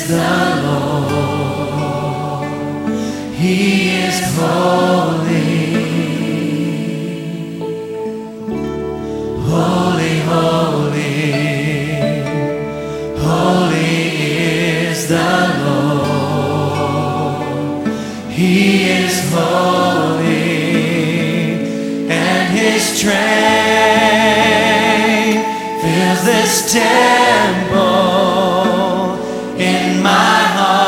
the Lord. He is holy. Holy, holy, holy is the Lord. He is holy, and His train fills this temple. In my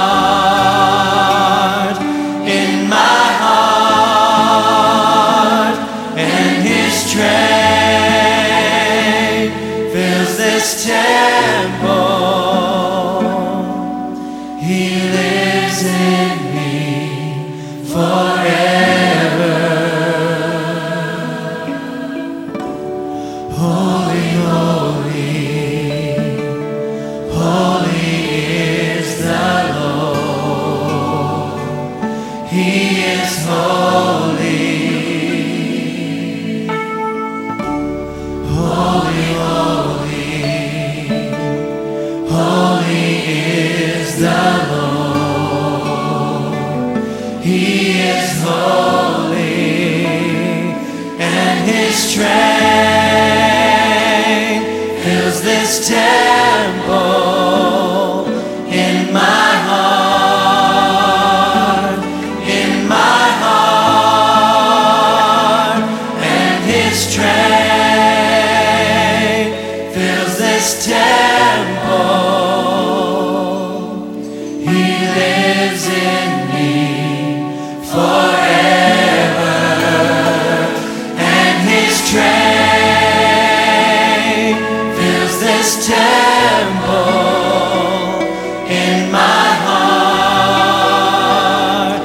heart, and His train fills this temple. He lives in me forever. Holy, holy, holy is the Lord. He is holy. Holy, holy, holy is the Lord. He is holy, and His train fills this temple. In my heart, and His train fills this temple. He lives in me forever, and His train fills this temple. In my heart,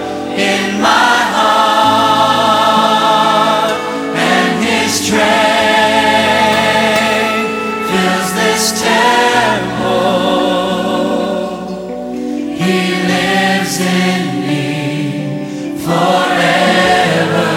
and His train fills this temple. He lives in me forever.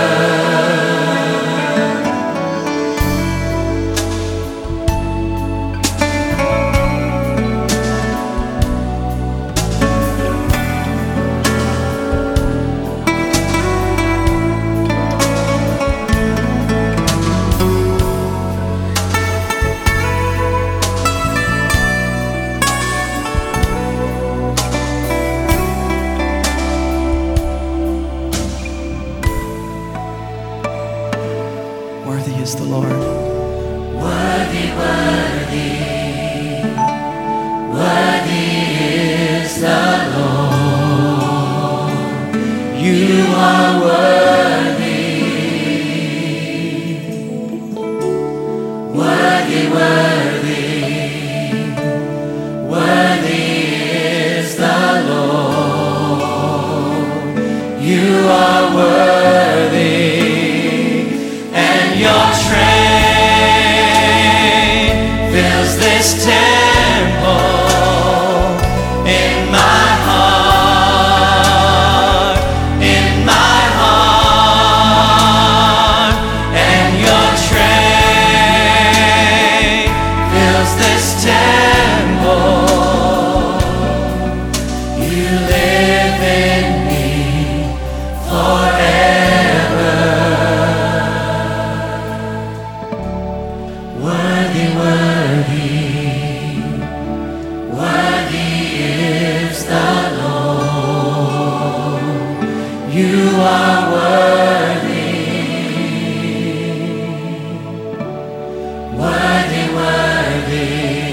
Worthy is the Lord. Worthy, worthy, worthy is the Lord. You are worthy. Worthy, worthy, worthy is the Lord. You are worthy. Your train fills this temple. In my heart, and your train fills this temple. You live in me forever. Worthy, worthy, worthy is the Lord. You are worthy. Worthy, worthy,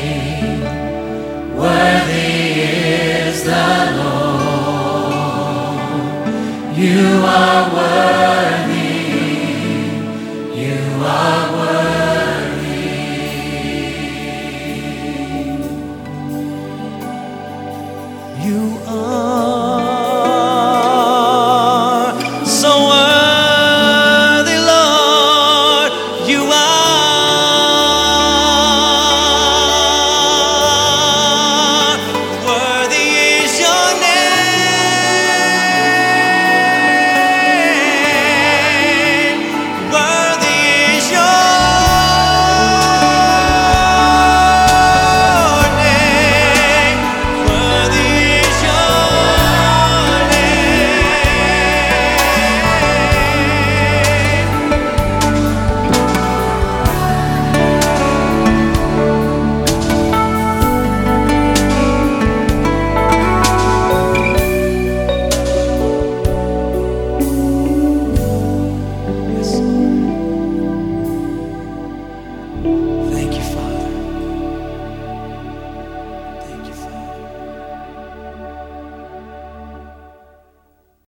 worthy is the Lord. You are worthy.